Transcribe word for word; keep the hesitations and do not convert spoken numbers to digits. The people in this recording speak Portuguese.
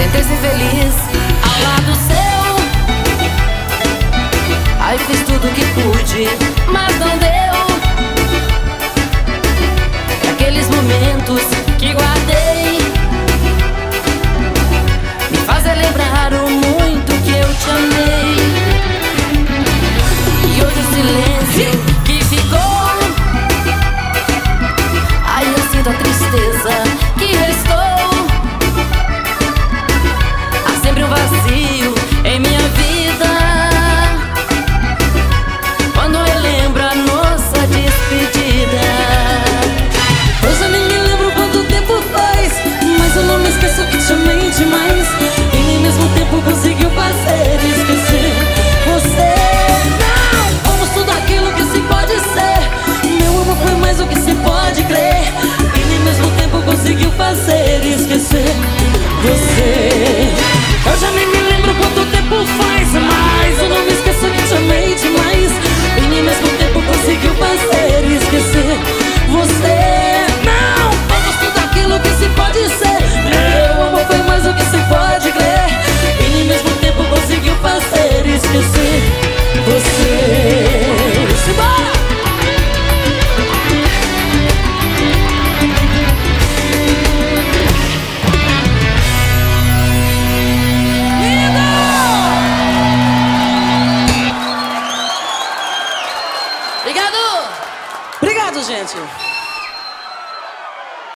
Tentei ser feliz ao lado seu, aí fiz tudo que pude, mas não deu. Aqueles momentos que guardei me fazem lembrar o muito que eu te amei. E hoje o silêncio que ficou, aí eu sinto a tristeza que restou. Há sempre um vazio em minha vida quando eu lembro a nossa despedida. Hoje eu nem me lembro quanto tempo faz, mas eu não me esqueço que te amei demais. E nem mesmo tempo conseguiu fazer esquecer você. Não, fomos tudo aquilo que se pode ser. Meu amor foi mais do que se pode crer. E nem mesmo tempo conseguiu fazer esquecer você. Eu já nem me lembro quanto tempo faz, mas eu não me esqueço que te amei demais. E nem mesmo tempo conseguiu fazer esquecer você. Não, fomos tudo aquilo que se pode ser. Meu amor foi mais do que se pode crer. E nem mesmo tempo conseguiu fazer esquecer você. Simbora! Obrigado! Obrigado, gente.